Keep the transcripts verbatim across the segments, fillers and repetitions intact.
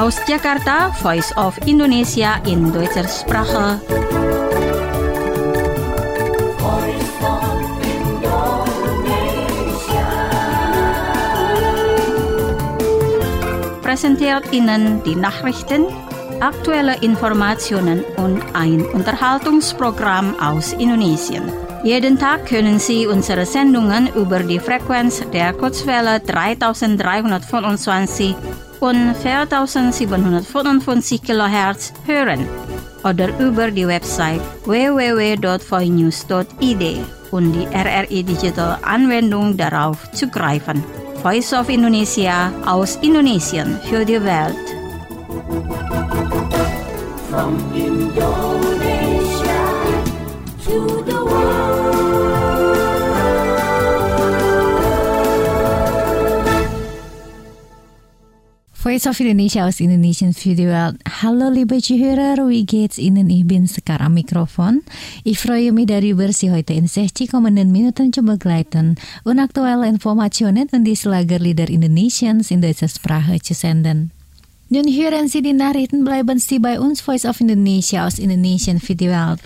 Aus Jakarta, Voice of Indonesia in Deutscher Sprache. Präsentiert Ihnen die Nachrichten, aktuelle Informationen und ein Unterhaltungsprogramm aus Indonesien. Jeden Tag können Sie unsere Sendungen über die Frequenz der Kurzwelle dreitausenddreihundertfünfundzwanzig und viertausendsiebenhundertfünfundfünfzig Kilohertz hören oder über die Website w w w punkt voinews punkt i d und die R R I Digital Anwendung darauf zugreifen. Voice of Indonesia aus Indonesien für die Welt. From Indonesia to the world. Voice of Indonesia aus Indonesien für die Welt. Hallo liebe Zuhörer, wie geht's Ihnen? Ich bin sekarang Mikrofon. Ich freue mich darüber, Sie heute in sechzig kommenden Minuten zu begleiten und aktuelle Informationen und die Schlagerlieder Indonesiens in deutscher Sprache zu senden. Nun hören Sie die Nachrichten, bleiben Sie bei uns, Voice of Indonesia aus Indonesien für die Welt.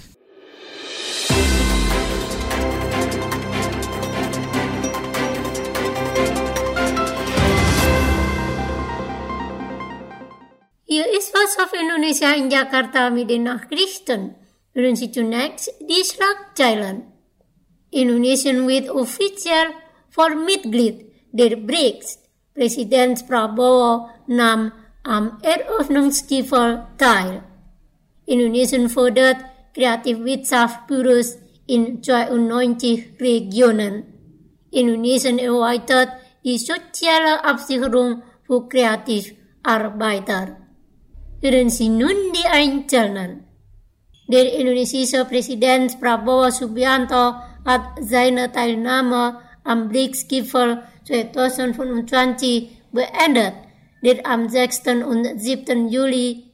Hier ist Voice of Indonesia in Jakarta mit den Nachrichten. Hören Sie zunächst die Schlagzeilen. Indonesian wird offiziell Vormitglied der B R I C S. Präsident Prabowo nahm am Eröffnungsgipfel teil. Indonesien fördert Kreativwirtschaftsbüros in zweiundneunzig Regionen. Indonesien erweitert die soziale Absicherung für Kreativarbeiter. Hören Sie nun die Einzelnen. Der indonesische Präsident Prabowo Subianto hat seine Teilnahme am B R I C S-Gipfel zweitausendfünfundzwanzig beendet, der am sechsten und siebten Juli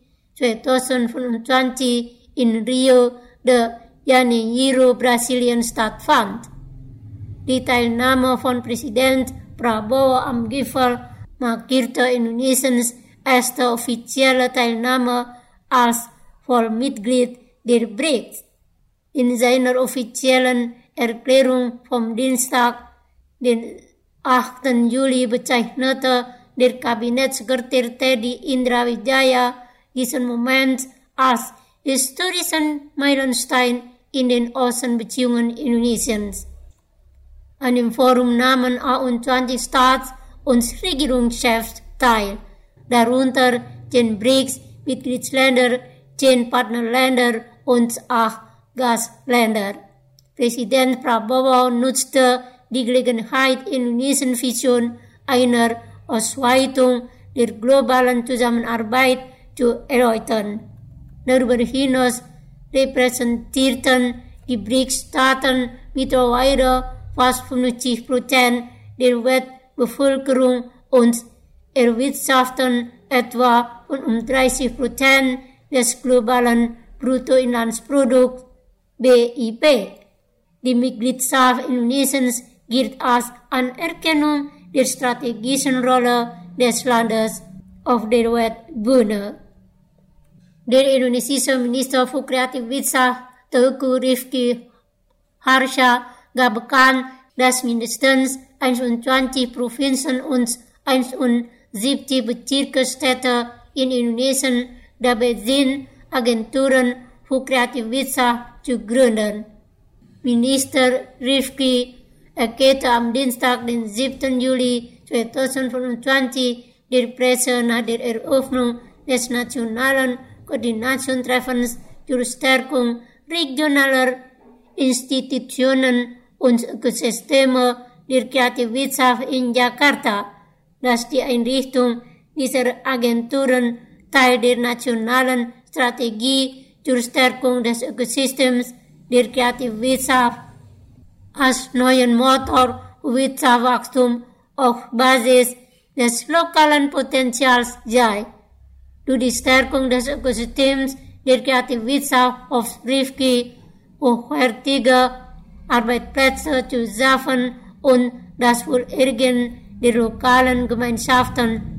zweitausendfünfundzwanzig in Rio de Janeiro, Brasilien stattfand. Die Teilnahme von Präsident Prabowo am Gipfel markierte Indonesiens erste offizielle Teilnahme als Vollmitglied der B R I C S. In seiner offiziellen Erklärung vom Dienstag, den achten Juli, bezeichnete der Kabinettssekretär Teddy Indra Wijaya diesen Moment als historischen Meilenstein in den Außenbeziehungen Indonesiens. An dem Forum nahmen einundzwanzig Staats- und Regierungschefs teil, darunter zehn B R I C S-Mitgliedsländer, zehn Partnerländer und acht Gastländer. Präsident Prabowo nutzte die Gelegenheit, Indonesiens Vision einer Ausweitung der globalen Zusammenarbeit zu erläutern. Darüber hinaus repräsentierten die B R I C S-Staaten mittlerweile fast fünfzig Prozent der Weltbevölkerung und erwirtschaften etwa fünfunddreißig Prozent des globalen Bruttoinlandsprodukts B I P. Die Mitgliedschaft Indonesiens gilt als Anerkennung der strategischen Rolle des Landes auf der Weltbühne. Der indonesische Minister für Kreativwirtschaft Teuku Rifki Harsha gab bekannt, dass mindestens einundzwanzig Provinzen und einundsiebzig Bezirksstädte in Indonesien dabei sind, Agenturen für Kreativwirtschaft zu gründen. Minister Rifki erklärte am Dienstag, den siebten Juli zweitausendfünfundzwanzig, der Presse nach der Eröffnung des nationalen Koordinationstreffens zur Stärkung regionaler Institutionen und Ökosysteme der Kreativwirtschaft in Jakarta, dass die Einrichtung dieser Agenturen Teil der nationalen Strategie zur Stärkung des Ökosystems der Kreativwirtschaft als neuen Motor für Wirtschaftswachstum auf Basis des lokalen Potenzials sei. Durch die Stärkung des Ökosystems der Kreativwirtschaft auf Rifki hochwertige Arbeitsplätze zu schaffen und das Wohlergehen der lokalen Gemeinschaften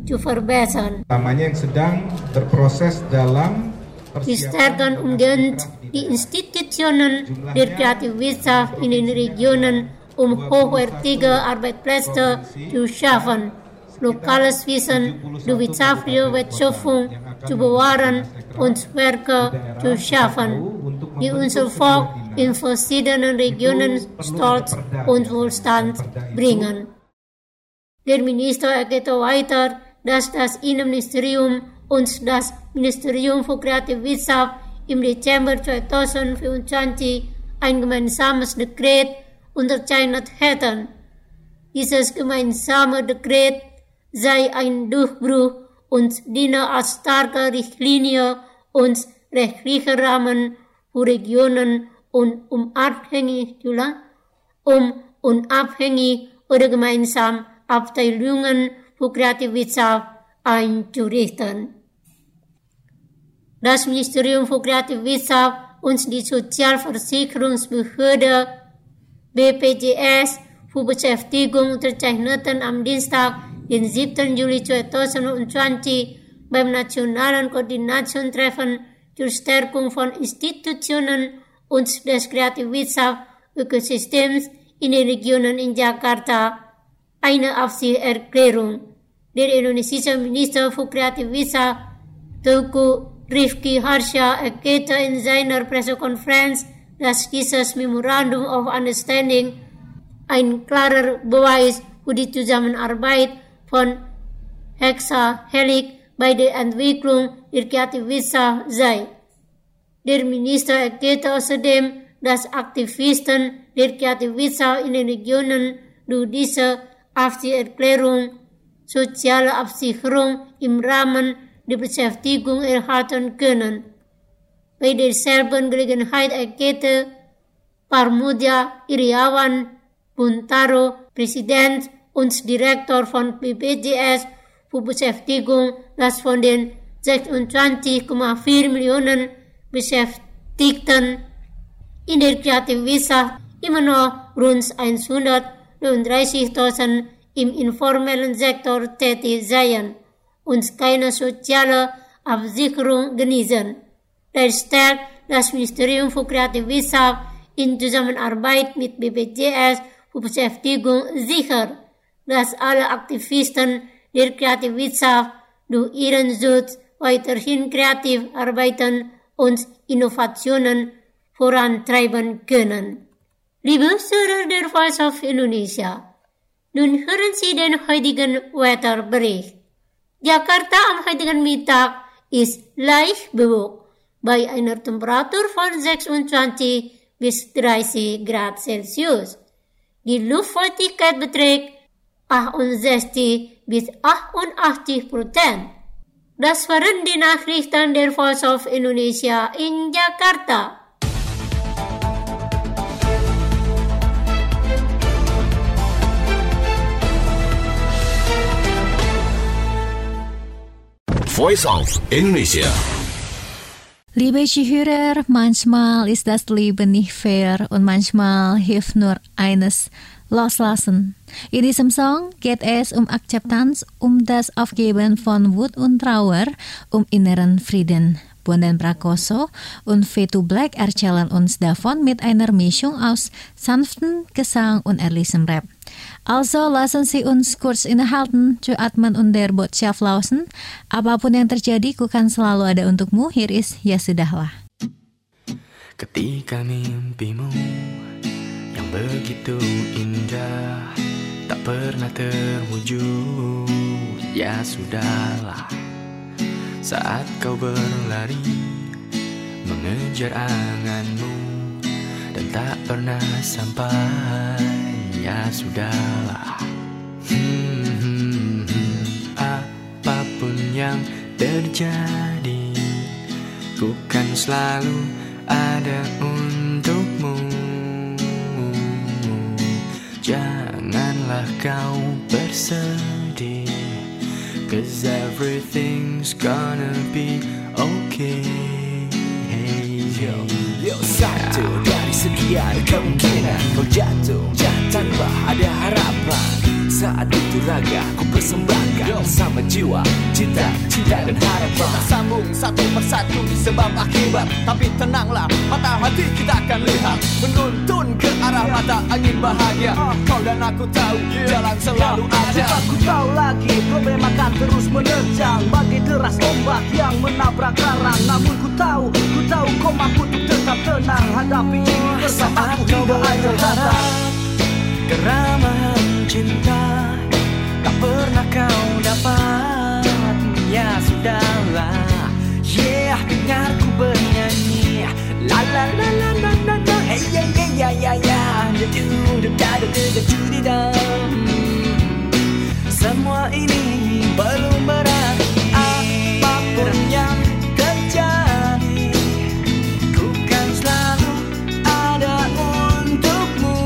te verbeteren. Utamanya yang sedang berproses dalam We stärken umgehend die Institutionen der Kreativwissenschaft in den Regionen, um hochwertige Arbeitsplätze zu schaffen, lokales Wissen, die wirtschaftliche Wertschöpfung zu bewahren und Werke zu schaffen, die unser Volk in verschiedenen Regionen Stolz und Wohlstand bringen. Der Minister erklärte weiter, dass das Innenministerium und das Ministerium für Kreativwissenschaft im Dezember zweitausendvierundzwanzig ein gemeinsames Dekret unterzeichnet hätten. Dieses gemeinsame Dekret sei ein Durchbruch und diene als starke Richtlinie und rechtlicher Rahmen für Regionen und unabhängig, um unabhängig oder gemeinsam Abteilungen für Kreativwissenschaft einzurichten. Das Ministerium für Kreativwissenschaft und die Sozialversicherungsbehörde B P J S für Beschäftigung unterzeichneten am Dienstag, den siebten Juli zweitausendzwanzig beim Nationalen Koordinationstreffen zur Stärkung von Institutionen und des Kreativwissenschaft-Ökosystems in den Regionen in Jakarta eine Absichtserklärung. Der indonesische Minister für Kreativwissenschaft Teuku Rifki Harsha erklärte in seiner Pressekonferenz, dass dieses Memorandum of Understanding ein klarer Beweis für die Zusammenarbeit von Hexahelix bei der Entwicklung der Kreativwissenschaft sei. Der Minister erklärte außerdem, dass Aktivisten der Kreativwissenschaft in den Regionen durch diese Absichtserklärung soziale Absicherung im Rahmen der Beschäftigung erhalten können. Bei derselben Gelegenheit erklärte Parmudia Iriawan Buntaro, Präsident und Direktor von B P J S für Beschäftigung, dass von den sechsundzwanzig Komma vier Millionen Beschäftigten in der Kreativwissenschaft immer noch rund hundertneununddreißigtausend im informellen Sektor tätig seien und keine soziale Absicherung genießen. Da stellt das Ministerium für Kreativwissenschaft in Zusammenarbeit mit B P J S für Beschäftigung sicher, dass alle Aktivisten der Kreativwissenschaft durch ihren Schutz weiterhin kreativ arbeiten und Innovationen vorantreiben können. Liebe Hörer der Voice of Indonesia, nun hören Sie den heutigen Wetterbericht. Jakarta am heutigen Mittag ist leicht bewölkt bei einer Temperatur von sechsundzwanzig bis dreißig Grad Celsius. Die Luftfeuchtigkeit beträgt achtundsechzig bis achtundachtzig Prozent. Das waren die Nachrichten der Voice of Indonesia in Jakarta. Voice of Indonesia. Liebe Zuhörer, manchmal ist das Leben nicht fair und manchmal hilft nur eines, loslassen. In diesem Song geht es um Akzeptanz, um das Aufgeben von Wut und Trauer, um inneren Frieden. Bondan Prakoso und Fade to Black erzählen uns davon mit einer Mischung aus sanften Gesang und ehrlichem Rap. Also lassen Sie uns kurz innehalten, cuatmen und der Botschaft lausen. Apapun yang terjadi, ku kan selalu ada untukmu. Here is Ya Sudahlah. Ketika mimpimu yang begitu indah tak pernah terwujud, ya sudahlah. Saat kau berlari mengejar anganmu dan tak pernah sampai, ya sudahlah. Hmm, hmm, hmm. Apapun yang terjadi, ku kan selalu ada untukmu. Janganlah kau bersedih, 'cause everything's gonna be okay. Yo, yo, satu dari sekian kemungkinan kau jatuh tanpa ada harapan. Saat saat itu raga ku persembahkan sama jiwa, cinta, cinta dan harapan. Kita sambung satu persatu sebab akibat. Tapi tenanglah, mata hati kita akan lihat, menuntun ke arah mata angin bahagia. Kau dan aku tahu jalan selalu ada. Aku tahu lagi problem akan terus menerjang bagai deras ombak yang menabrak karang. Namun ku tahu, ku tahu kau mampu untuk tetap tenang hadapi ini bersamaku hingga akhir kata. Keramahan cinta tak pernah kau dapat. Ya sudahlah, yeah, dengar ku bernyanyi. La la la la la la la. Hey yeah yeah yeah yeah yeah. Da do da da da da do di da. Semua ini belum berakhir. Apapun yang terjadi, ku kan selalu ada untukmu.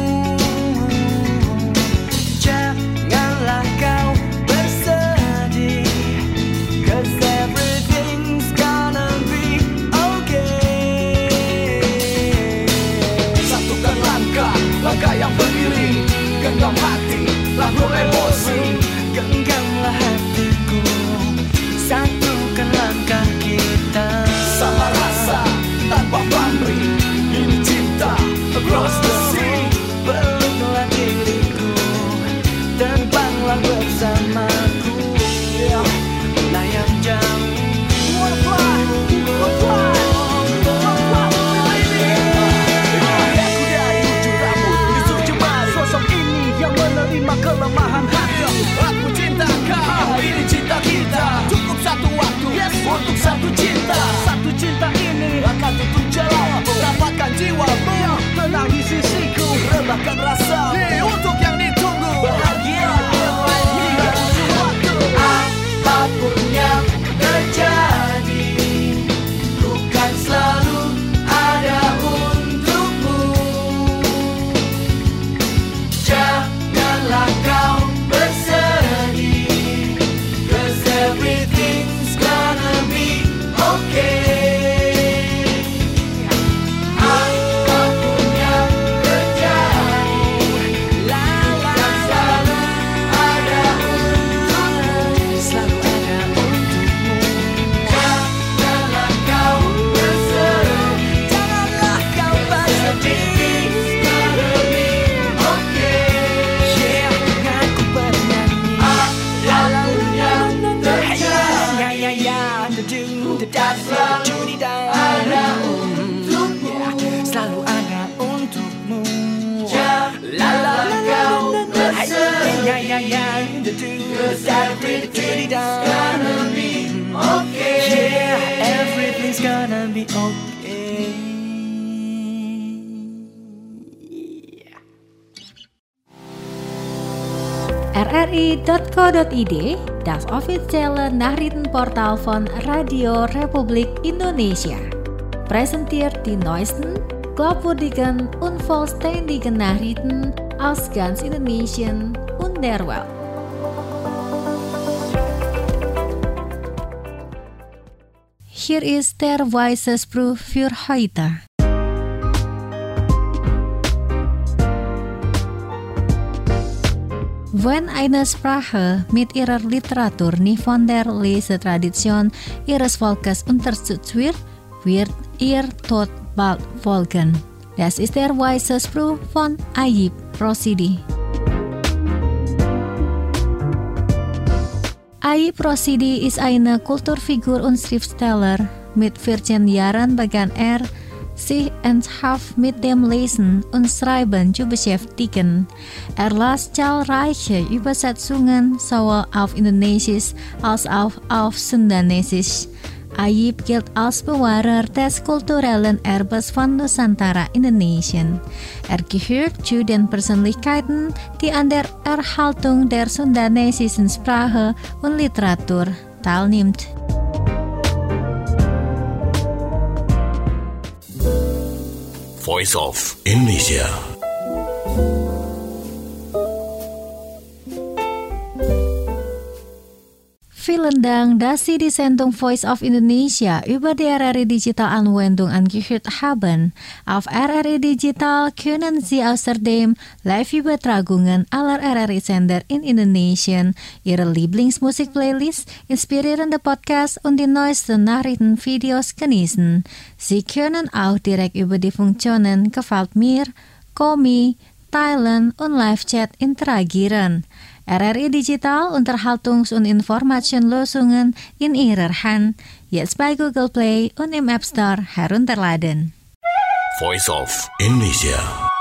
Janganlah kau bersedih, 'cause everything's gonna be okay. Satukan langkah, langkah yang beriring, genggam hati, lalu emosi. Genggamlah hatiku, satukan langkah kita. Sama rasa, tanpa pamrih, ini cinta across the sea. Peluklah diriku, terbanglah bersamaku, layang jauh. Wanna fly, wanna fly, wanna fly with me. Aku dari ujung rambut, justru jemari. Sosok ini yang menerima kelemahan hati. Aku cinta kau, ini cinta kita. Cukup satu waktu, yes, untuk satu cinta. Satu cinta ini Akan tutup jalanmu, dapatkan jiwamu. tenang di sisiku. Rebahkan rasa untuk yang ditunggu. Bahagia hingga ujung waktu. Apapun yang terjadi, ku kan selalu ada untukmu. Janganlah kau bersedih, 'cause everything's gonna be okay. Apapun yang terjadi, la la kan selalu ada untukmu. Selalu ada untukmu. Janganlah kau bersedih, janganlah kau bersedih. Gonna be okay. Yeah, dengar ku bernyanyi. Apapun yang terjadi, ya ya ya, da do da da da do di da. Ada untukmu, selalu ada untukmu. La la la kau bersedih, ya ya ya, da do da da do di da. Gonna be okay. Yeah, everything's gonna be okay. R R I dot co dot I D, das officiële nachrichtenportaal van Radio Republik Indonesia. Presenteert die neuesten, glaubwürdigen und vollständigen Nachrichten aus ganz Indonesien und der Welt. Hier ist der Weisesspruch für heute. Wenn eine Sprache mit ihrer Literatur nicht von der Lesetradition ihres Volkes unterstützt wird, wird ihr Tod bald folgen. Das ist der Weisesspruch von Ayub Rosidi. Ayub Rosidi ist eine Kulturfigur und Schriftsteller. Mit vierzehn Jahren begann er, sich ernsthaft mit dem Lesen und Schreiben zu beschäftigen. Er las zahlreiche Übersetzungen sowohl auf Indonesisch als auch auf Sundanesisch. Ayub gilt als Bewahrer des kulturellen Erbes von Nusantara Indonesien. Er gehört zu den Persönlichkeiten, die an der Erhaltung der sundanesischen Sprache und Literatur teilnimmt. Voice of Indonesia. Film Lendang, dass Sie die Sendung Voice of Indonesia über die R R I Digital Anwendung angehört haben. Auf R R I Digital können Sie außerdem Live-Übertragungen aller R R I-Sender in Indonesien, Ihre Lieblingsmusik-Playlist, inspirierende Podcasts und die neuesten Nachrichtenvideos genießen. Sie können auch direkt über die Funktionen Gefällt mir, Komi, Teilen und Live-Chat interagieren. R R I Digital Unterhaltungs- und Informationslösungen in Ihrer Hand, jetzt bei Google Play und im App Store herunterladen. Voice of Indonesia.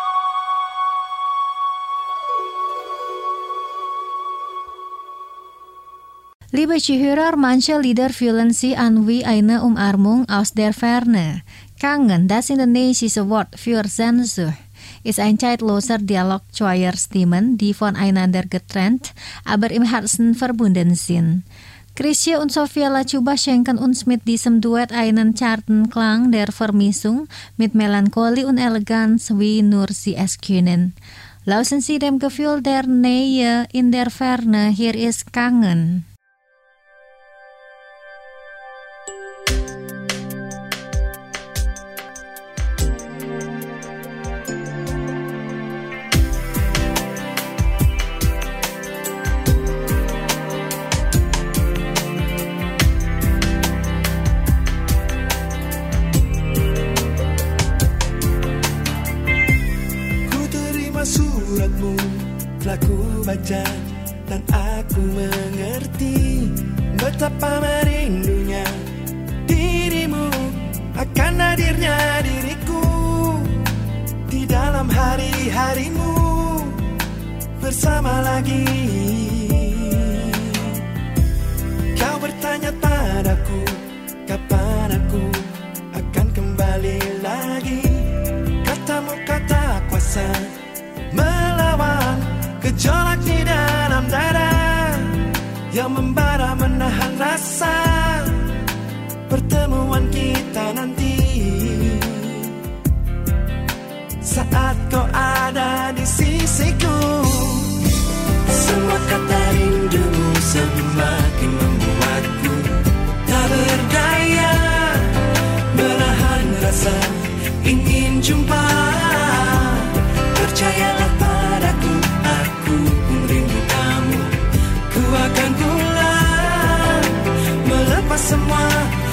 Liebe Zuhörer, manche Lieder fühlen sich an wie eine Umarmung aus der Ferne. Kangen, das indonesische Wort für Sehnsucht, ist ein zeitloser Dialog zweier Stimmen, die voneinander getrennt, aber im Herzen verbunden sind. Chrisje und Sophia Lachuba schenken uns mit diesem Duett einen zarten Klang der Vermissung mit Melancholie und Eleganz wie nur sie es können. Lauschen Sie dem Gefühl der Nähe in der Ferne, hier ist Kangen. Baca dan aku mengerti betapa merindunya dirimu akan hadirnya diriku di dalam hari-harimu bersama lagi. Kau bertanya padaku kapan aku akan kembali lagi. Katamu kata kuasa melawan gejolak di dalam dada yang membara menahan rasa pertemuan kita nanti. Saat kau ada di sisiku, semua kata rindumu semakin membuatku tak berdaya menahan rasa ingin jumpa. Percayalah padaku, aku pun rindu kamu. Ku akan pulang melepas semua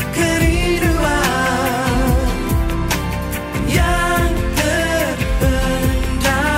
kerinduan yang terpendam.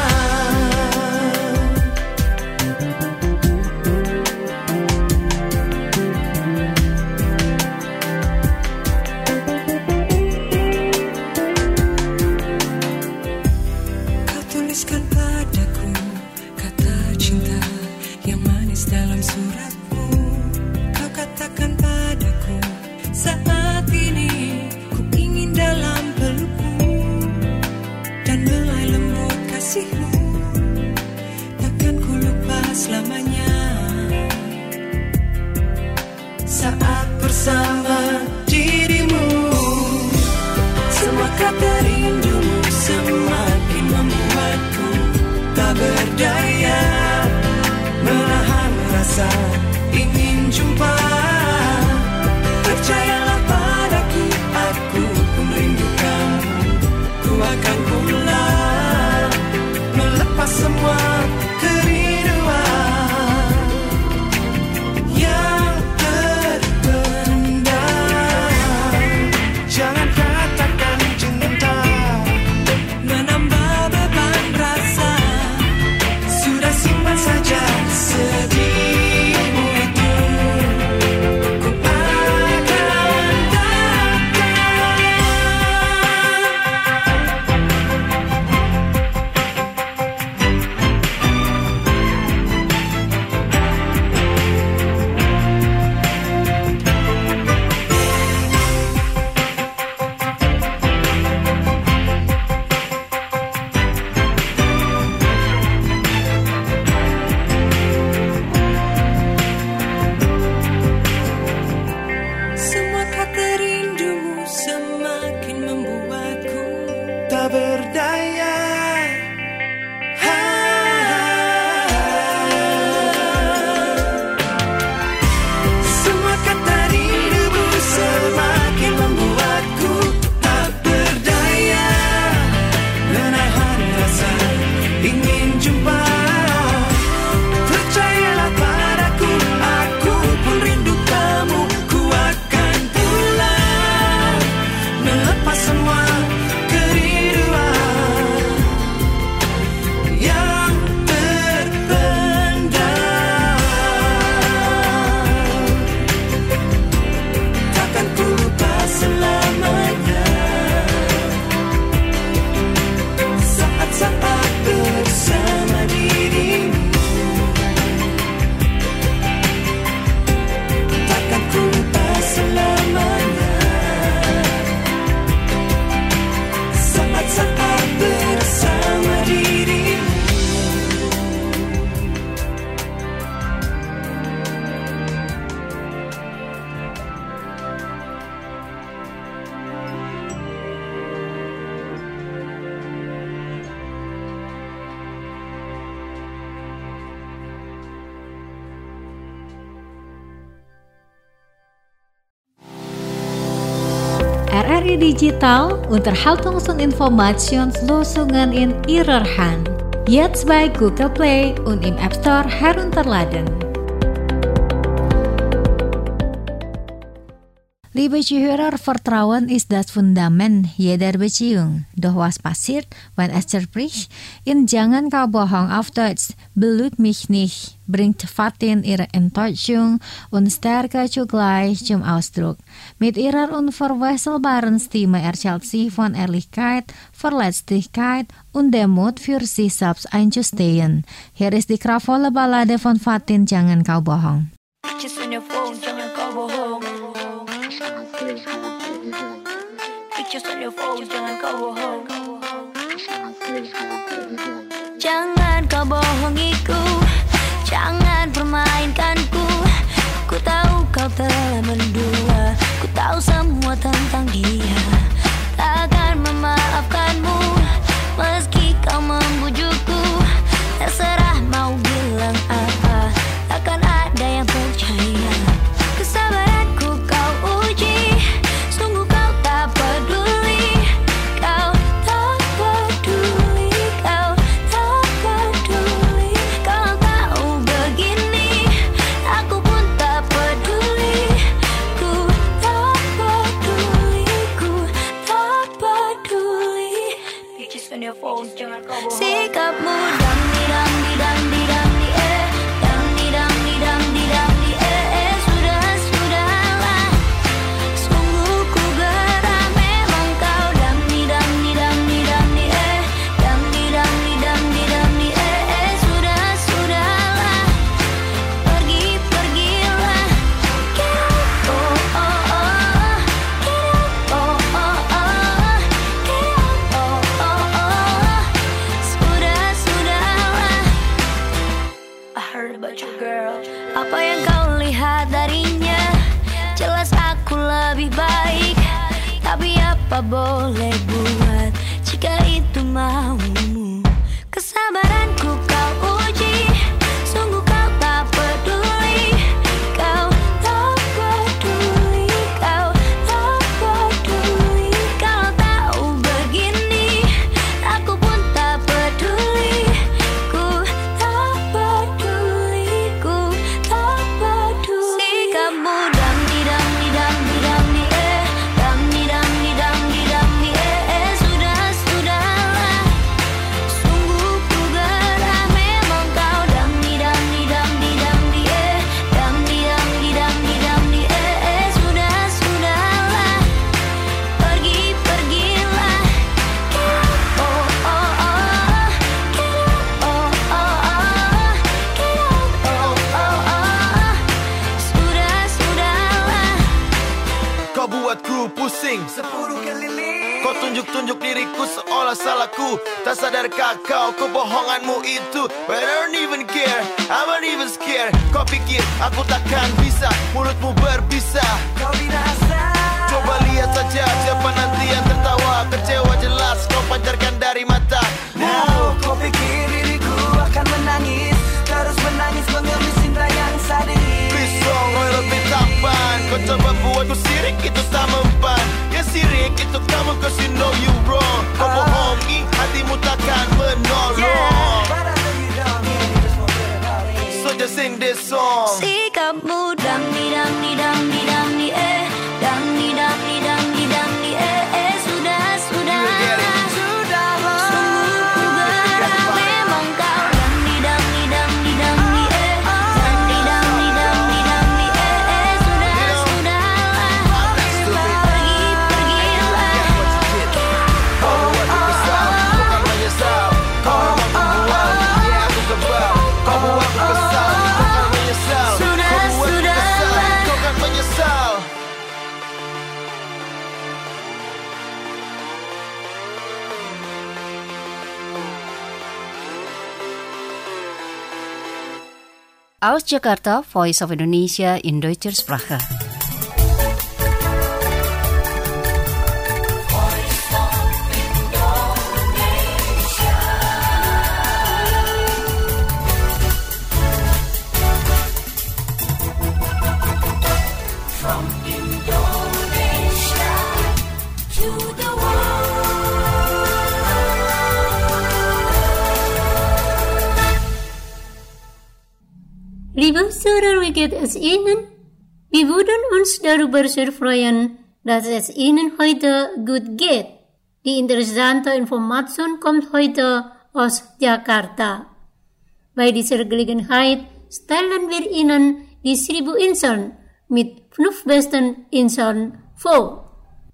Kau tuliskan padaku kata cinta yang manis dalam suratmu. Kau katakan padaku saat ini ku ingin dalam pelukmu dan belai lembut kasihmu takkan ku lupa selamanya. Saat bersama dirimu, semua kata rindumu semakin membuatku tak berdaya menahan rasa ingin jumpa. Percayalah padaku, aku pun rindu kamu. Ku akan pulang melepas semua kerinduan yang terpendam. Jangan katakan cinta menambah beban rasa. Sudah simpan saja sedihmu itu. Ku akan datang. Semua kata rindumu semakin membuatku tak berdaya. R I Digital unterhaltungsun Informationslösungen in ihrer Hand. Jetzt bei Google Play und im App Store herunterladen. Liebe Zuhörer, Vertrauen ist das Fundament jeder Beziehung. Doch was passiert, wenn es zerbricht? In Jangan Kau Bohong auf Deutsch, belüg mich nicht, bringt Fatin ihre Enttäuschung und Stärke zugleich zum Ausdruck. Mit ihrer unverwechselbaren Stimme erzählt sie von Ehrlichkeit, Verletzlichkeit und der Mut für sich selbst einzustehen. Hier ist die kraftvolle Ballade von Fatin, Jangan Kau Bohong. Pictures on your phone, jangan kau bohong. Pictures on your phone, jangan kau bohong. Jangan kau bohongiku, jangan permainkanku. Ku tahu kau telah mendua, ku tahu semua tentang dia. Takkan memaafkanmu, meski kau membujukku. Terserah mau bilang apa, takkan ada yang percaya. Kesabaranku kau uji, sungguh kau tak peduli. Kau tak peduli, kau tak peduli. Kalau tahu begini, aku pun tak peduli. Ku tak peduli, ku tak peduli. Pictures on your phone, jangan kau bohong. Sikapmu dam di dam di dam di dam di eh, dam di dam di dam di dam di eh, eh. Sudah sudahlah, sungguh ku geram. Memang kau dam di dam di dam di dam di eh, dam di dam di dam di dam di eh, eh. Sudah sudahlah, pergi pergilah. Get up, oh oh oh, get up, oh oh oh, get up, oh oh oh. Sudah sudahlah. I heard about you, girl. Apa yang kau lihat darinya? Jelas aku lebih baik, tapi apa boleh buat jika itu maumu? Kesabaranku kau uji, sungguh kau tak peduli. Kau tak peduli, kau tak peduli. Kalau tahu begini, aku pun tak peduli. Ku tak peduli, ku tak peduli. Sikapmu dam di dam di dam di dam di eh, dam di dam di dam di dam di eh, eh. Sudah sudahlah, sungguh ku geram. Memang kau dam di dam di dam di dam di eh, dam di dam di dam di dam di eh, eh. Sudah sudahlah, pergi pergilah. Get up, oh oh oh, get up, oh oh oh, get up, oh oh oh. Sudah sudahlah. Kau buatku pusing sepuluh keliling. Kau tunjuk-tunjuk diriku seolah salahku. Tak sadarkah kau kebohonganmu itu? But I don't even care, I'm not even scared. Kau pikir aku takkan bisa, mulutmu berbisa. Kau binasa. Coba lihat saja siapa nanti yang tertawa. Kecewa jelas kau pancarkan dari mata. Now, kau pikir diriku akan menangis, terus menangis mengemis cinta yang sadis. Please dong, kau lebih tampan. Kau coba buatku sirik, itu tak mempan. Ya sirik itu kamu, cause you know you wrong. Kau bohongi, hatimu takkan menolong. But I know you don't need it, just forget about it. So just sing this song. Sikapmu dam di dam di dam di dam di eh, dam di dam di dam di dam di eh, eh. Sudah sudahlah, Sudahlah. sungguh ku geram. Memang kau dam di dam di dam di dam di eh, dam di dam di dam di dam di eh, eh. Sudah sudahlah, pergi pergilah. Kau buat aku kesal, kau kan menyesal. Kau memang pembual, ya aku kebal. Kau buat aku kesal, kau kan menyesal. Sudah Kau buat aku kesal, sudahlah. kau kan menyesal. Aus Jakarta, Voice of Indonesia in Deutscher Sprache. From Indonesia to Liebe Zuhörer, wie geht es Ihnen? Wir würden uns darüber sehr freuen, dass es Ihnen heute gut geht. Die interessante Information kommt heute aus Jakarta. Bei dieser Gelegenheit stellen wir Ihnen die Seribu Inseln mit fünf besten Inseln vor.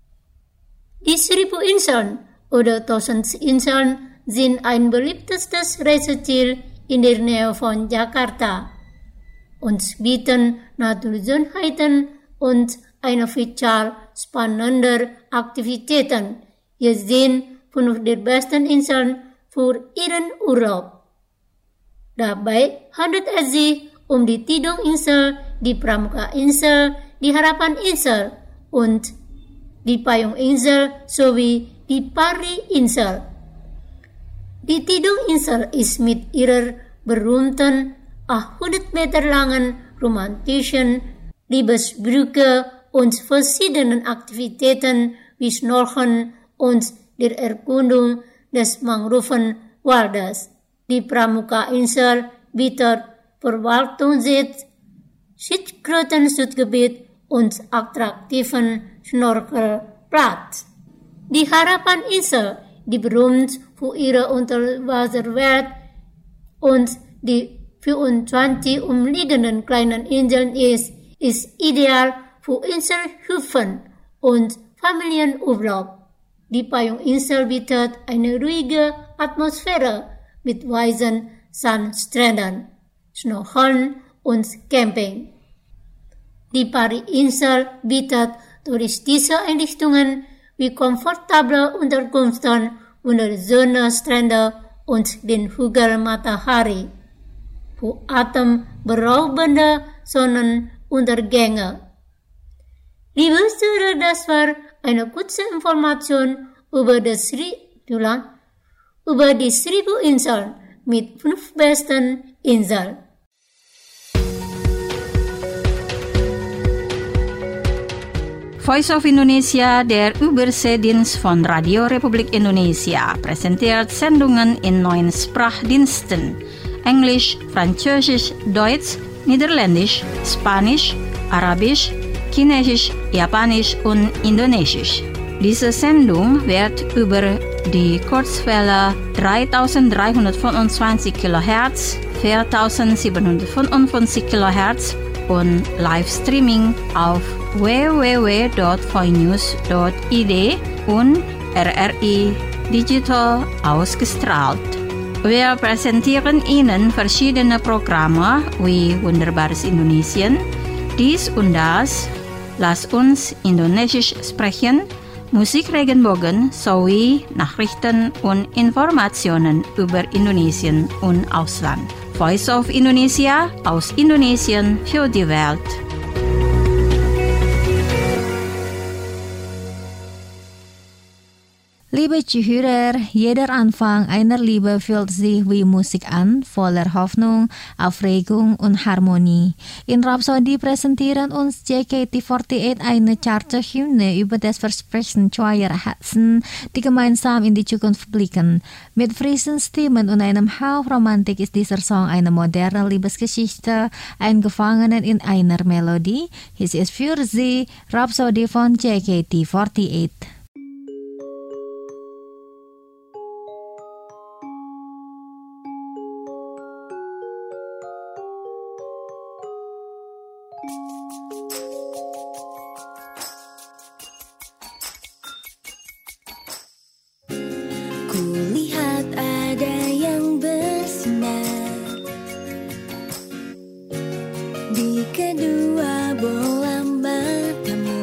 Die Seribu Inseln oder tausend Inseln sind ein beliebtes Reiseziel in der Nähe von Jakarta. Uns bieten Naturschönheiten und eine Vielzahl spannender Aktivitäten. Wir sind fünf der besten Inseln für Ihren Urlaub. Dabei handelt es sich um die Tidung-Insel, die Pramuka-Insel, die Harapan-Insel und die Payung-Insel sowie die Pari-Insel. Die Tidung-Insel ist mit ihrer berühmten achthundert Meter langen romantischen Liebesbrücke und verschiedenen Aktivitäten wie Schnorcheln und der Erkundung des Mangrovenwaldes. Die Pramuka-Insel bietet Verwaltungssitz, Schildkröten-Schutzgebiet und attraktiven Schnorchelplatz. Die Harapan-Insel, die berühmt für ihre Unterwasserwelt und die vierundzwanzig umliegenden kleinen Inseln ist, ist ideal für Inselhüpfen und Familienurlaub. Die Payung-Insel bietet eine ruhige Atmosphäre mit weißen Sandstränden, Schnorcheln und Camping. Die Pari-Insel bietet touristische Einrichtungen wie komfortable Unterkünfte, wunderschöne Strände und den Hügel Matahari. Für atemberaubende Sonnenuntergänge. Liebe Zuhörer, das war eine kurze Information über die, Sri, über die Seribu Inseln mit fünf besten Inseln. Voice of Indonesia, der Überseedienst von Radio Republik Indonesia, präsentiert Sendungen in neun Sprachdiensten: Englisch, Französisch, Deutsch, Niederländisch, Spanisch, Arabisch, Chinesisch, Japanisch und Indonesisch. Diese Sendung wird über die Kurzwelle dreitausenddreihundertfünfundzwanzig Kilohertz, viertausendsiebenhundertfünfundfünfzig Kilohertz und Livestreaming auf w w w punkt voinews punkt i d und R R I Digital ausgestrahlt. Wir präsentieren Ihnen verschiedene Programme wie Wunderbares Indonesien, dies und das, Lass uns Indonesisch sprechen, Musikregenbogen sowie Nachrichten und Informationen über Indonesien und Ausland. Voice of Indonesia aus Indonesien für die Welt. Liebe Zuhörer, jeder Anfang einer Liebe fühlt sich wie Musik an, voller Hoffnung, Aufregung und Harmonie. In Rhapsody präsentieren uns J K T achtundvierzig eine Charterhymne über das Versprechen zweier Herzen, die gemeinsam in die Zukunft blicken. Mit frischen Stimmen und einem Hauch Romantik ist dieser Song eine moderne Liebesgeschichte, eingefangen in einer Melodie. Hier ist für Sie Rhapsody von J K T achtundvierzig. Kulihat ada yang bersinar di kedua bola matamu.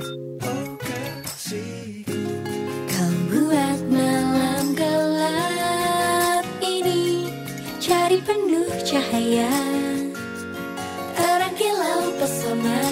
Kau buat malam gelap ini cari penuh cahaya, terang kilau pesona.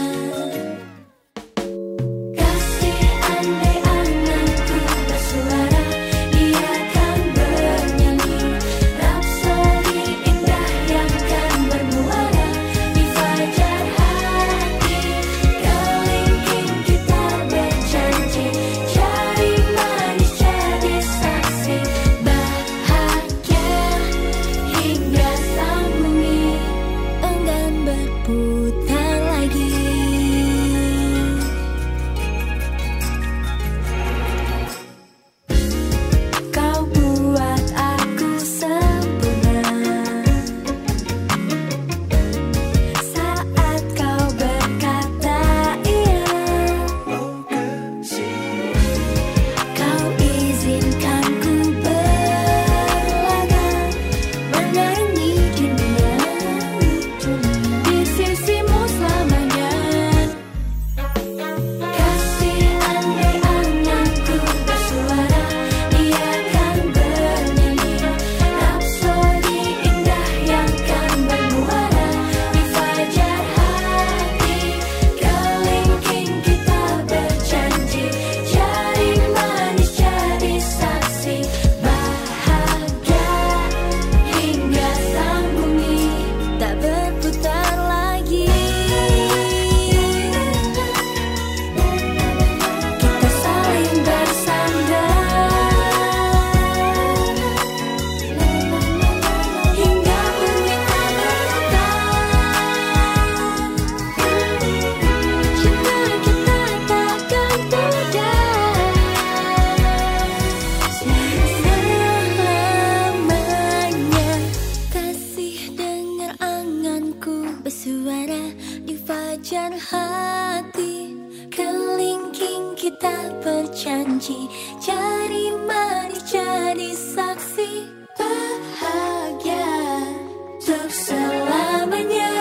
janji, jadi manis, jadi saksi bahagia untuk selamanya.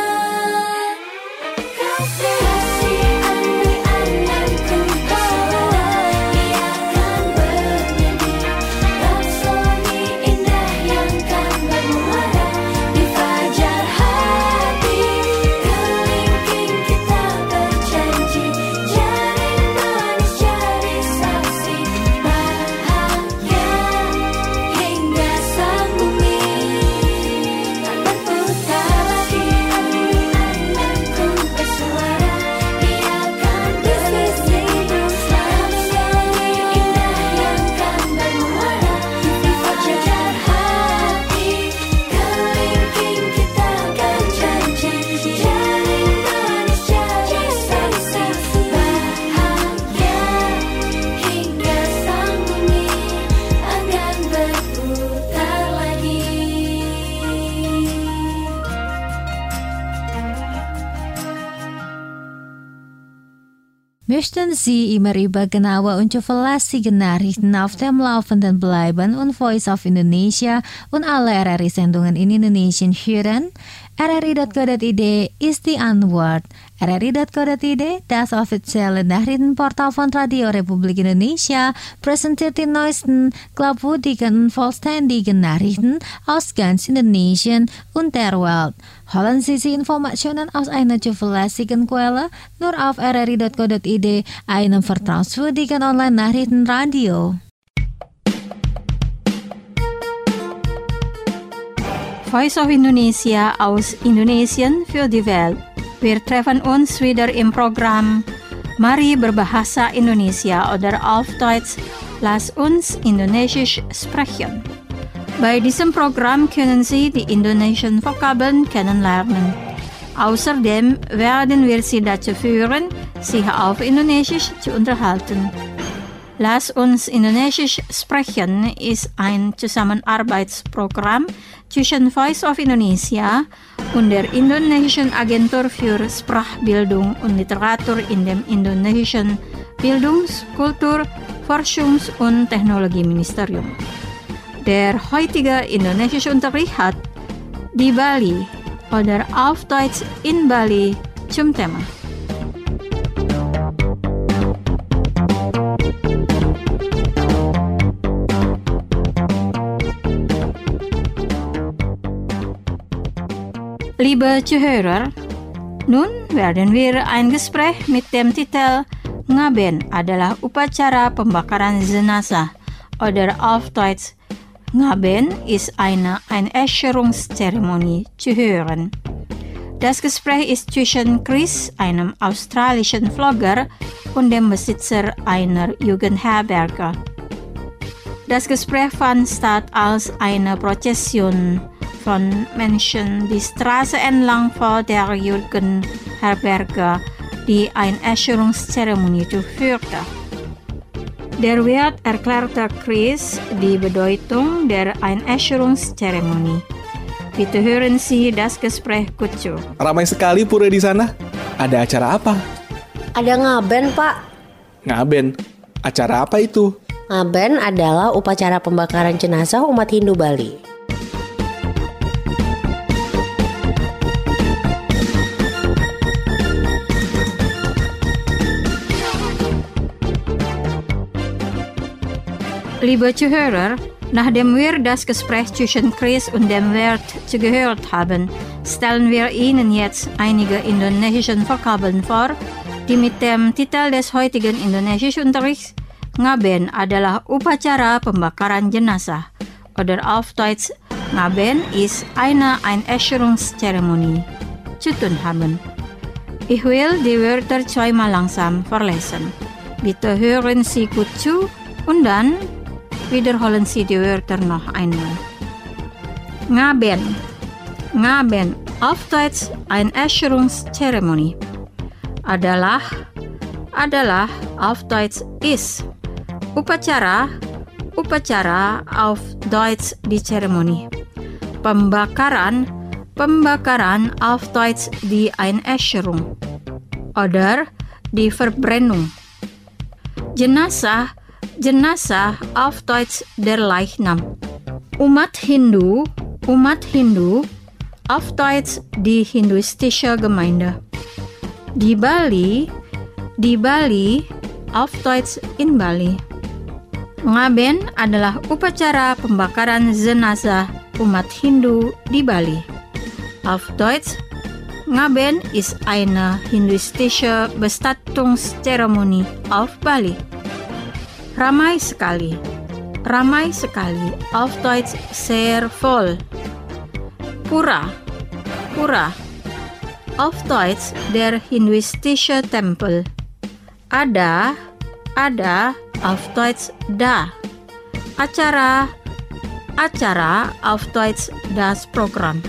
Kasih andai-andaiku bawa, dia akan bernyanyi rapsodi indah yang kan bermuara di fajar hati. Kelingking kita berjanji, jadi manis, jadi saksi bahagia hingga sang bumi tak berputar lagi. Andai-andaiku bersuara, dia akan bersisi rapsodi indah yang kan bermuara di fajar hati. Kelingking kita kan janji, jadi manis, jadi saksi bahagia hingga sang bumi akan berputar lagi. Möchten Sie immer über genaue und zuverlässige Nachrichten auf dem Laufenden bleiben und Voice of Indonesia und alle R R I-Sendungen in Indonesien hören? R R I dot co dot I D ist die Antwort. R R I dot co dot I D, das offizielle Nachrichtenportal von Radio Republik Indonesia, präsentiert die neuesten, glaubwürdigen und vollständigen Nachrichten aus ganz Indonesien und der Welt. Holen Sie die Informationen aus einer zuverlässigen Quelle nur auf R R I dot co dot I D, einem vertrauenswürdigen Online-Nachrichtenradio. Voice of Indonesia aus Indonesien für die Welt. Wir treffen uns wieder im Programm Mari berbahasa Indonesia oder auf Deutsch Lass uns Indonesisch sprechen. Bei diesem Programm können Sie die indonesischen Vokabeln kennenlernen. Außerdem werden wir Sie dazu führen, sich auf Indonesisch zu unterhalten. Lass uns Indonesisch sprechen ist ein Zusammenarbeitsprogramm zwischen Voice of Indonesia und der Indonesischen Agentur für Sprachbildung und Literatur in dem indonesischen Bildungs-, Kultur-, Forschungs- und Technologieministerium. Der heutige indonesische Unterricht hat di Bali oder auf Deutsch in Bali zum Thema. Liebe Zuhörer, nun werden wir ein Gespräch mit dem Titel Ngaben adalah upacara pembakaran jenazah oder auf Deutsch Ngaben ist eine Einäscherungszeremonie zu hören. Das Gespräch ist zwischen Chris, einem australischen Vlogger, und dem Besitzer einer Jugendherberge. Das Gespräch fand statt als eine Prozession von Menschen die Straße entlang vor der Jugendherberge, die Einäscherungszeremonie durchführte. Der Wirt erklärte Chris die Bedeutung der Einäscherungszeremonie. Bitte hören Sie das Gespräch gut zu. Ramai sekali pura di sana. Ada acara apa? Ada ngaben, Pak. Ngaben? Acara apa itu? Ngaben adalah upacara pembakaran jenazah umat Hindu Bali. Liebe Zuhörer, nachdem wir das Gespräch zwischen Chris und dem Wirt zugehört haben, stellen wir Ihnen jetzt einige indonesische Vokabeln vor, die mit dem Titel des heutigen Indonesischunterrichts Ngaben adalah upacara pembakaran jenazah oder auf Deutsch Ngaben ist eine Einäscherungszeremonie zu tun haben. Ich will die Wörter zweimal langsam vorlesen. Bitte hören Sie gut zu und dann wiederholen Sie die Wörter noch einmal. Ngaben. Ngaben, auf Deutsch Einäscherungszeremonie. Adalah, adalah, auf Deutsch ist. Upacara, upacara, auf Deutsch die Zeremonie. Pembakaran, pembakaran, auf Deutsch die Einäscherung. Oder die Verbrennung. Jenazah, jenazah auf Deutsch der Leichnam. Umat Hindu, umat Hindu, auf Deutsch die hinduistische Gemeinde. Di Bali, di Bali, auf Deutsch in Bali. Ngaben adalah upacara pembakaran jenazah umat Hindu di Bali. Auf Deutsch, Ngaben ist eine hinduistische Bestattungszeremonie auf Bali. Ramai sekali, ramai sekali, auf Deutsch sehr voll. Pura, pura, auf Deutsch der hinduistische Tempel. Ada, ada, auf Deutsch da. Acara, acara, auf Deutsch das Programm.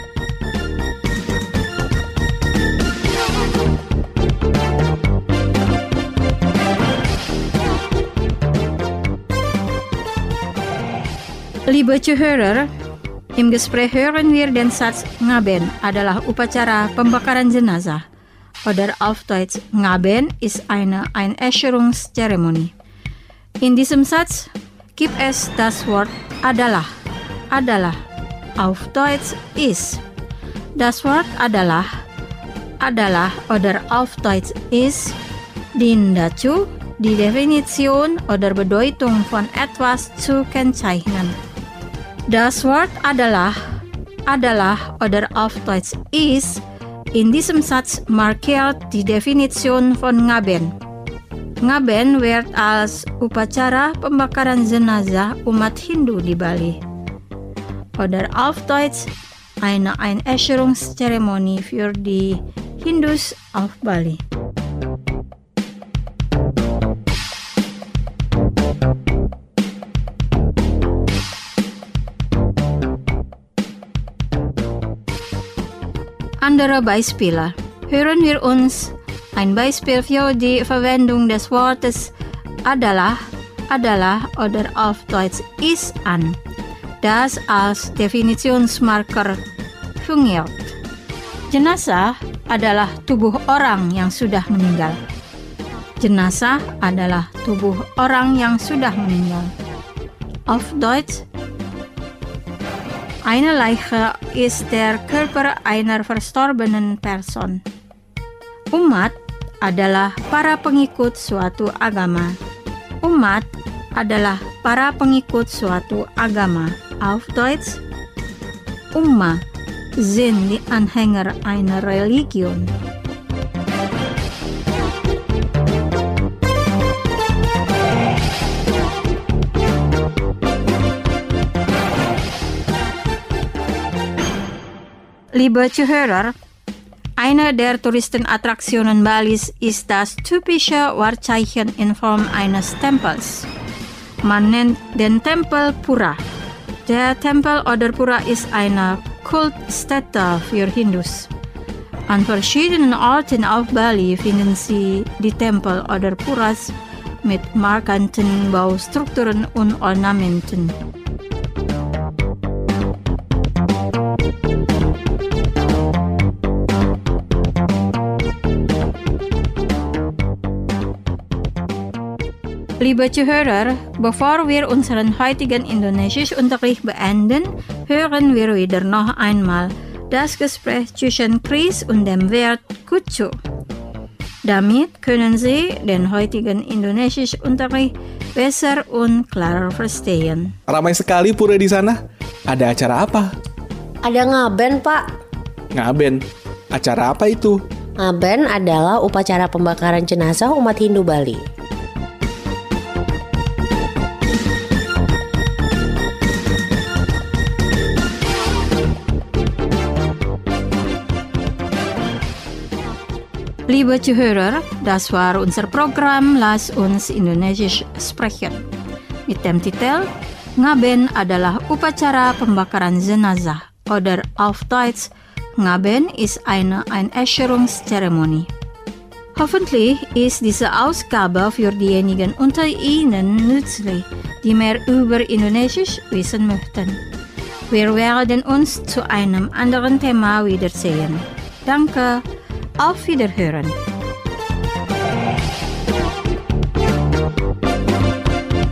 Liebe Zuhörer, im Gespräch hören wir den Satz Ngaben adalah upacara pembakaran jenazah. Oder auf Deutsch, Ngaben ist eine Einäscherungszeremonie. In diesem Satz gibt es das Wort adalah, adalah, auf Deutsch ist. Das Wort adalah, adalah oder auf Deutsch ist dient dazu, die Definition oder Bedeutung von etwas zu kennzeichnen. Das Wort adalah, adalah oder auf Deutsch ist in diesem Satz markiert die Definition von Ngaben. Ngaben wird als upacara pembakaran jenazah umat Hindu di Bali. Oder auf Deutsch eine Einäscherungszeremonie für die Hindus auf Bali. Andere Beispiele. Hören wir uns ein Beispiel für die Verwendung des Wortes adalah, adalah oder auf Deutsch ist an, das als Definitionsmarker fungiert. Jenazah adalah tubuh orang yang sudah meninggal. Jenazah adalah tubuh orang yang sudah meninggal. Auf Deutsch, eine Leiche ist der Körper einer verstorbenen Person. Umat adalah para pengikut suatu agama. Umat adalah para pengikut suatu agama. Auf Deutsch, Ummah sind die Anhänger einer Religion. Liebe Zuhörer, eine der Touristenattraktionen Balis ist das typische Wahrzeichen in Form eines Tempels. Man nennt den Tempel Pura. Der Tempel oder Pura ist eine Kultstätte für Hindus. An verschiedenen Orten auf Bali finden Sie die Tempel oder Puras mit markanten Baustrukturen und Ornamenten. Liebe Zuhörer, bevor wir unseren heutigen Indonesischunterricht beenden, hören wir wieder noch einmal das Gespräch zwischen Chris und dem Wert Kucu. Damit können Sie den heutigen Indonesischunterricht besser und klarer verstehen. Ramai sekali pura di sana. Ada acara apa? Ada ngaben, Pak. Ngaben? Acara apa itu? Ngaben adalah upacara pembakaran jenazah umat Hindu Bali. Liebe Zuhörer, das war unser Programm Lass uns Indonesisch sprechen. Mit dem Titel Ngaben adalah upacara pembakaran jenazah oder auf Deutsch Ngaben ist eine Einäscherungszeremonie. Hoffentlich ist diese Ausgabe für diejenigen unter Ihnen nützlich, die mehr über Indonesisch wissen möchten. Wir werden uns zu einem anderen Thema wiedersehen. Danke. Auf Wiederhören.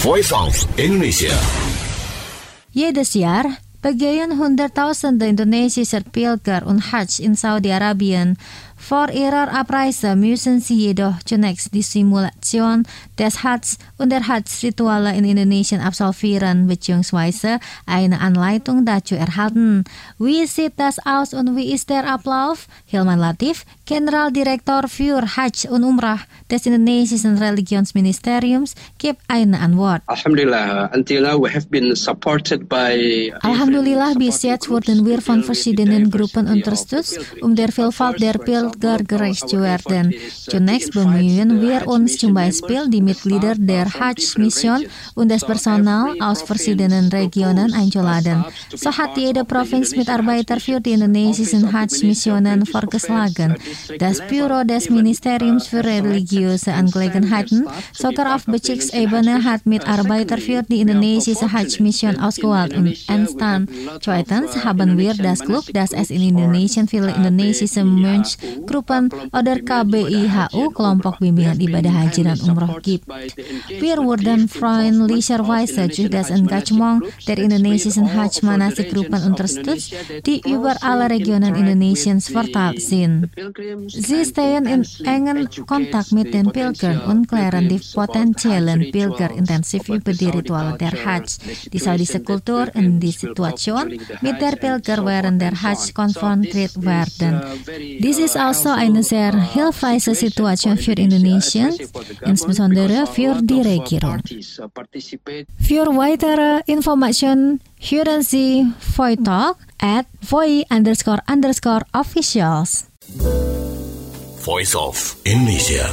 Voice of Indonesia. Jedes jaar begehen honderdduizenden Indonesiërs pilger und Hajj in Saudi-Arabien. Vor ihrer Abreise müssen sie jedoch zunächst die Simulation des Hajj und der Hajj-Rituale in Indonesien absolvieren bzw. eine Anleitung dazu erhalten. Wie sieht das aus und wie ist der Ablauf? Hilman Latif, Generaldirektor für Hajj und Umrah des indonesischen Religionsministeriums, gibt eine Antwort. Alhamdulillah, until now we have been supported by Alhamdulillah, bis jetzt wurden wir von verschiedenen Gruppen unterstützt, um der Vielfalt der Pilger gerecht zu werden. Zunächst bemühen wir uns zum Beispiel, die Mitglieder der Hajj-Mission und das Personal aus verschiedenen Regionen einzuladen. So hat jede Provinz Mitarbeiter für die indonesischen Hajj-Missionen vorgeschlagen. Das Büro des Ministeriums für religiöse Angelegenheiten sogar auf Bezirksebene hat Mitarbeiter für die indonesische Hajj-Mission ausgewählt und entstand. Zweitens haben wir das Glück, dass es in Indonesien viele indonesische Mönchgruppen oder K B I H U, kelompok bimbingan ibadah haji dan umroh gibt. Wir wurden freundlicherweise durch das Engagement der indonesischen Hajj-Manasik-Gruppen unterstützt, die über alle Regionen Indonesiens verteilt sind. Sie stehen in engen Kontakt mit den Pilgern und klären die potenziellen Pilger intensiv über die Rituale der Hajj, die saudische Kultur und die Situation, mit der Pilger während der Hajj konfrontiert werden. Dies ist also eine sehr hilfreiche Situation für Indonesien, insbesondere für die Regierung. Für weitere Informationen hören Sie Voi Talk at Voi underscore underscore officials. Voice of Indonesia.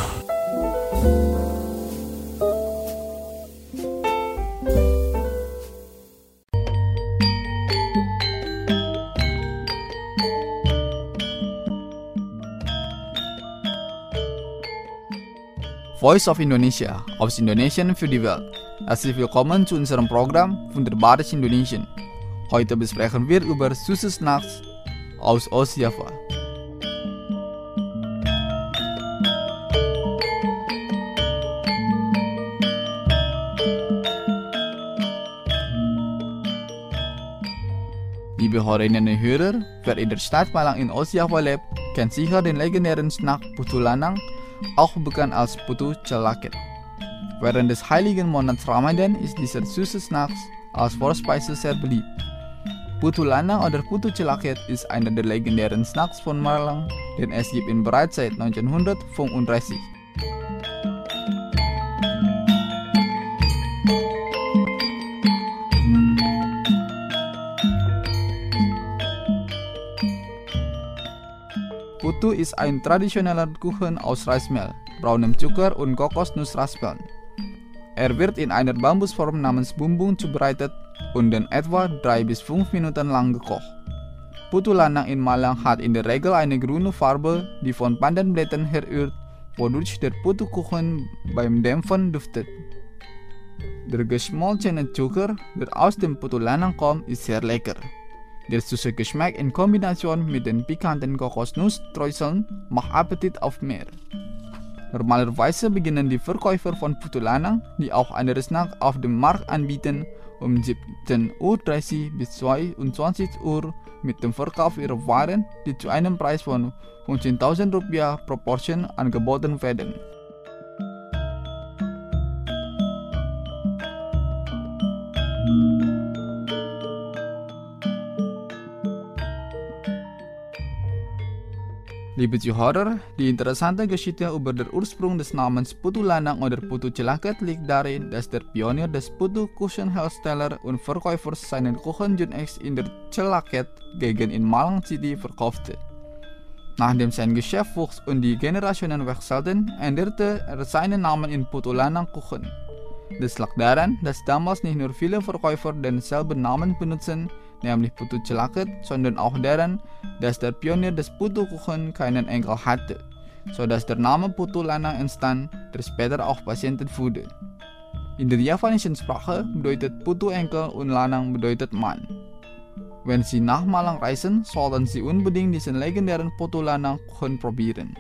Voice of Indonesia, aus Indonesien für die Welt. Herzlich willkommen zu unserem Programm Wunderbares Indonesien. Heute besprechen wir über süße Snacks aus Ostjava. Liebe Hörerinnen und Hörer, wer in der Stadt Malang in Ostjava lebt, kennt sicher den legendären Snack Putu Lanang, auch bekannt als Putu Celaket. Während des heiligen Monats Ramadan ist dieser süße Snacks als Vorspeise sehr beliebt. Putu Lanang oder Putu Celaket ist einer der legendären Snacks von Malang, denn es gibt ihn bereits seit neunzehnhundertfünfunddreißig. Putu ist ein traditioneller Kuchen aus Reismehl, braunem Zucker und Kokosnussraspeln. Er wird in einer Bambusform namens Bumbung zubereitet und dann etwa drei bis fünf Minuten lang gekocht. Putu Lanang in Malang hat in der Regel eine grüne Farbe, die von Pandanblättern herrührt, wodurch der Putukuchen beim Dämpfen duftet. Der geschmolzene Zucker, der aus dem Putu Lanang kommt, ist sehr lecker. Der süße Geschmack in Kombination mit den pikanten Kokosnussstreuseln macht Appetit auf mehr. Normalerweise beginnen die Verkäufer von Putu Lanang, die auch einen Snack auf dem Markt anbieten, um siebzehn Uhr dreißig bis zweiundzwanzig Uhr mit dem Verkauf ihrer Waren, die zu einem Preis von fünfzehntausend Rupiah pro Portion angeboten werden. Liebe Zuhörer, die interessante Geschichte über den Ursprung des Namens Putu Lanang oder Putu Celaket liegt darin, dass der Pionier des Putu-Kuchenhersteller und Verkäufers seinen Kuchen zunächst in der Celaket Gegend in Malang City verkaufte. Nachdem sein Geschäft wuchs und die Generationen wechselten, änderte er seinen Namen in Putu Lanang Kuchen. Das lag daran, dass damals nicht nur viele Verkäufer denselben Namen benutzen, nämlich Putu Celaket, sondern auch daran, dass der Pionier des Putu-Kuchen keinen Enkel hatte, sodass der Name Putu Lanang entstand, der später auch Patienten wurde. In der javanischen Sprache bedeutet Putu Enkel und Lanang bedeutet Mann. Wenn Sie nach Malang reisen, sollten Sie unbedingt diesen legendären Putu Lanang Kuchen probieren.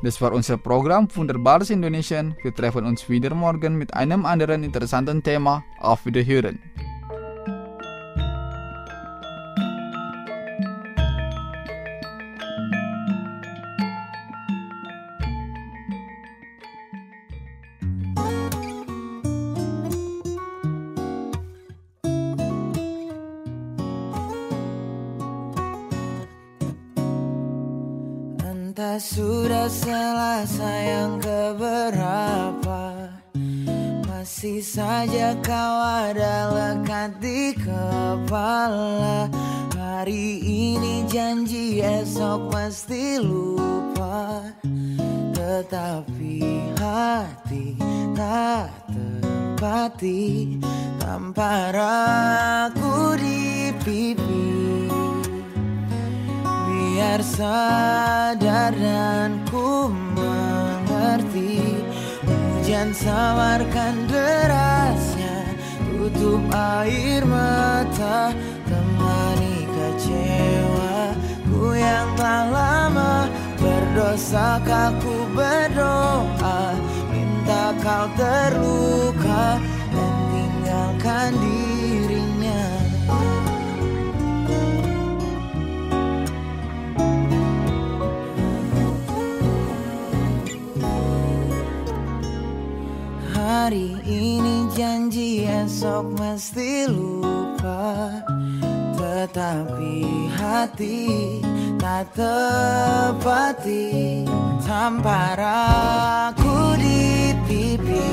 Das war unser Programm Wunderbares Indonesien. Wir treffen uns wieder morgen mit einem anderen interessanten Thema. Auf Wiederhören. Entah sudah selesai yang keberapa, masih saja kau ada lekat di kepala. Hari ini janji esok pasti lupa, tetapi hati tak terpati tanpa ragu di pipi. Biar sadar dan ku mengerti, hujan samarkan derasnya, tutup air mata, temani kecewa ku yang telah lama berdosa. Ku berdoa, minta kau terluka dan tinggalkan dirinya. Hari ini janji esok mesti lupa, tetapi hati tak tepati tanpa ragu di pipi.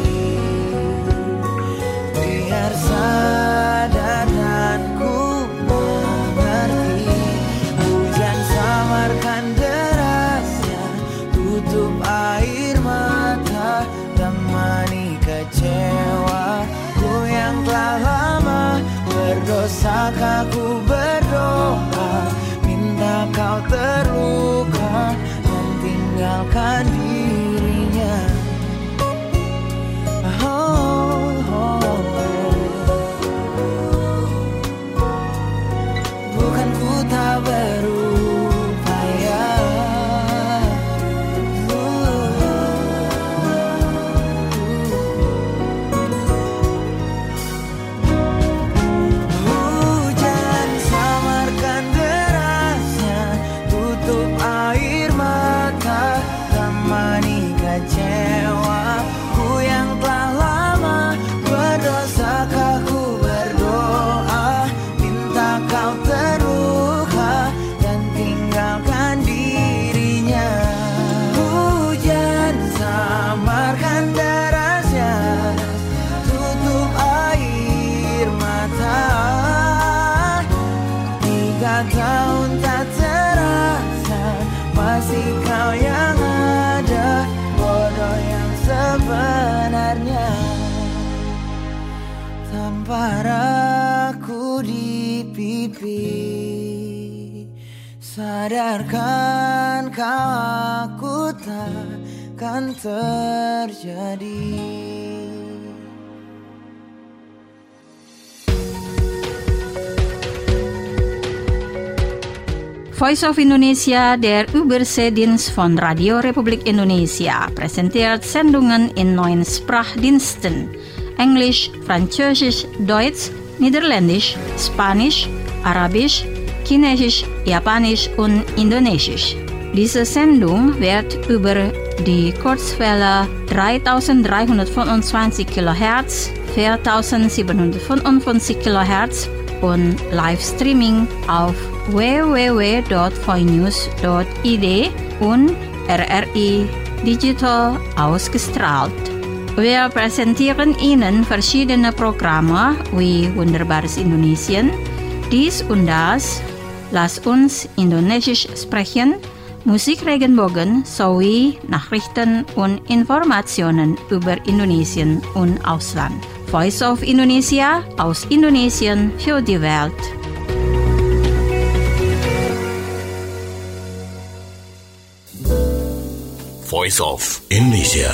Biar sadar dan ku mengerti, hujan samarkan derasnya, tutup air mata, temani kecewa ku yang telah lama berdosa. Ku berdoa, minta kau terluka dan tinggalkan dirinya. Oh, oh, oh. Bukan ku tak berupaya, tahun tak terasa, masih kau yang ada, bodoh yang sebenarnya. Tanpa ragu di pipi, sadarkan kau aku takkan terjadi. Voice of Indonesia, der Überseedienst von Radio Republik Indonesia, präsentiert Sendungen in neun Sprachdiensten: Englisch, Französisch, Deutsch, Niederländisch, Spanisch, Arabisch, Chinesisch, Japanisch und Indonesisch. Diese Sendung wird über die Kurzwelle dreitausenddreihundertfünfundzwanzig Kilohertz, viertausendsiebenhundertfünfundfünfzig Kilohertz und Livestreaming auf w w w dot voinews dot i d und R R I Digital ausgestrahlt. Wir präsentieren Ihnen verschiedene Programme wie Wunderbares Indonesien, dies und das, Lass uns Indonesisch sprechen, Musik Regenbogen sowie Nachrichten und Informationen über Indonesien und Ausland. Voice of Indonesia, aus Indonesien für die Welt. Voice of Indonesia.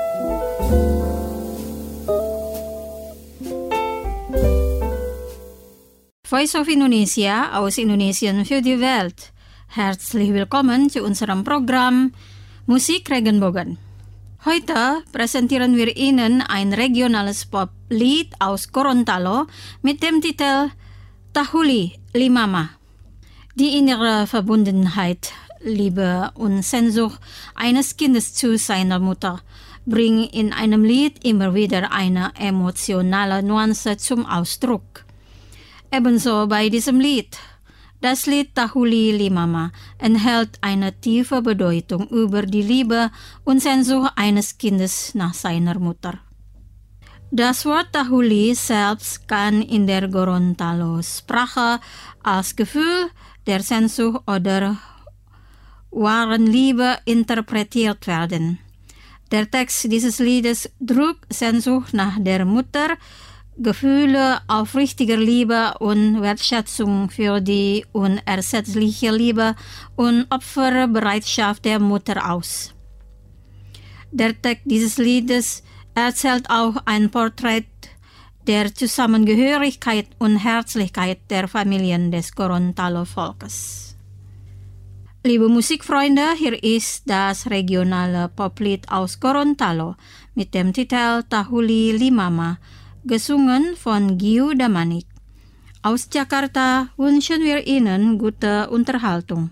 Voice of Indonesia aus Indonesien für die Welt. Herzlich willkommen zu unserem Programm Musik Regenbogen. Heute präsentieren wir Ihnen ein regionales Poplied aus Gorontalo mit dem Titel Tahuli Limama. Die innere Verbundenheit, Liebe und Sehnsucht eines Kindes zu seiner Mutter bringen in einem Lied immer wieder eine emotionale Nuance zum Ausdruck. Ebenso bei diesem Lied. Das Lied Tahuli Limama enthält eine tiefe Bedeutung über die Liebe und Sehnsucht eines Kindes nach seiner Mutter. Das Wort Tahuli selbst kann in der Gorontalo-Sprache als Gefühl der Sehnsucht oder wahren Liebe interpretiert werden. Der Text dieses Liedes drückt Sehnsucht nach der Mutter, Gefühle aufrichtiger Liebe und Wertschätzung für die unersetzliche Liebe und Opferbereitschaft der Mutter aus. Der Text dieses Liedes erzählt auch ein Porträt der Zusammengehörigkeit und Herzlichkeit der Familien des Gorontalo-Volkes. Liebe Musikfreunde, hier ist das regionale Poplied aus Gorontalo mit dem Titel Tahuli Limama, gesungen von Giu Damanik. Aus Jakarta wünschen wir Ihnen gute Unterhaltung.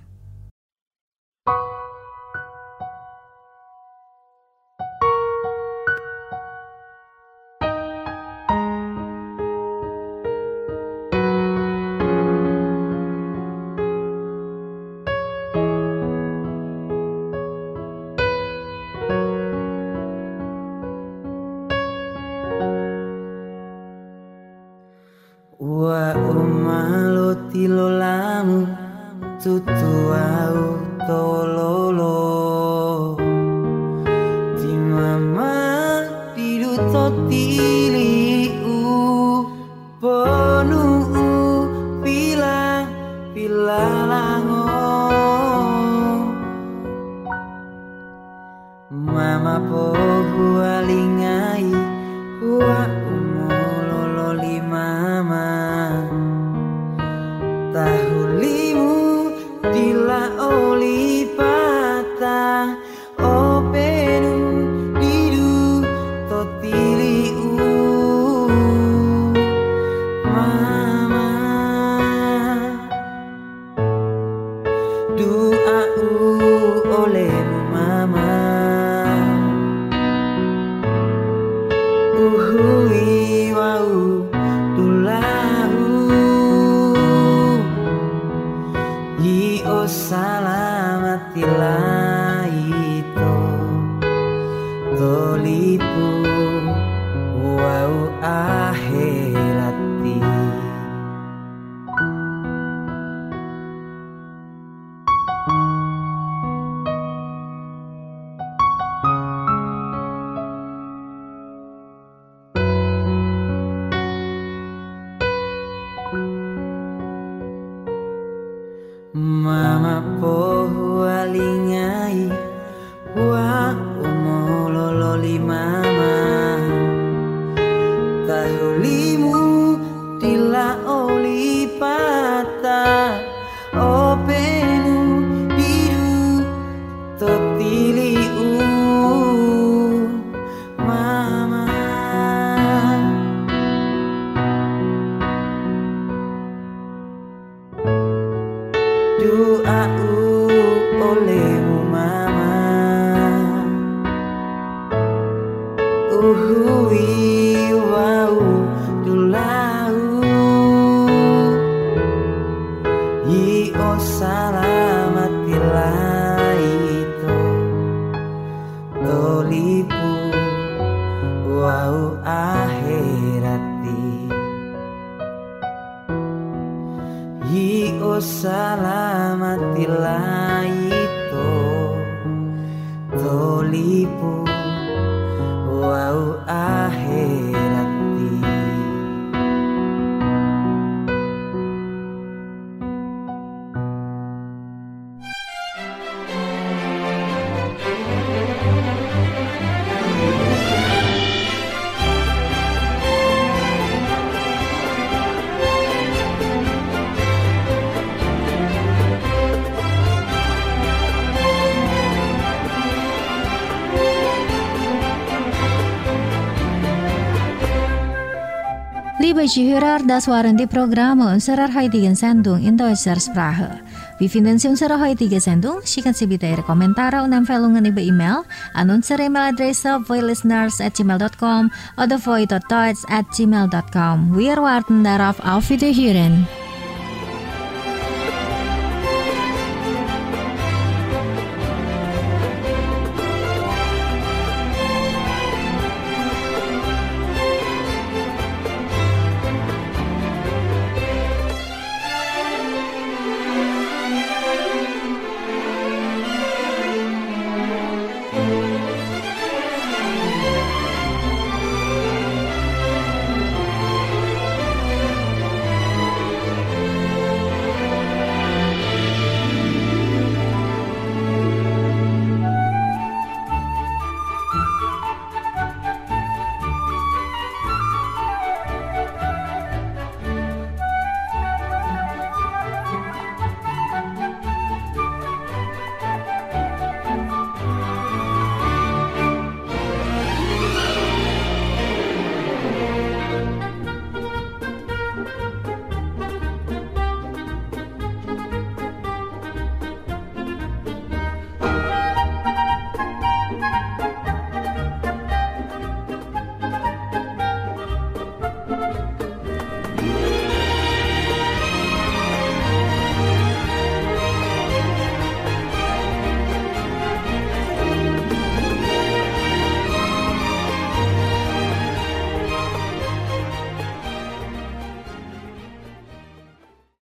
Wa umalo tilolamu tutu au tololo di mama tidu totili u ponu pila pila lango mama pohu alingai wa umolo limama tahulimu dila oli pata openu didu totili u mama doa u olehmu mama uhui wau salamatilah itu tolipu wau akhirati mama pohu alingai wa umololo limama tahulimu tila oli pata openu biru totili u mama doa olehmu mama uhui wau dulau yi o salamatilah itu tolipu wau akhirati yi o salamatilah itu tolipu wau akhirati liebe Zuhörer, das waren die Programme unserer heutigen Sendung in deutscher Sprache. Wir finden Sie unsere heutige Sendung. Schicken Sie bitte Ihre Kommentare und Empfehlungen über E-Mail an unsere E-Mail-Adresse voilisteners at gmail dot com oder voi dot deutsch at gmail dot com. Wir warten darauf. Auf Wiederhören.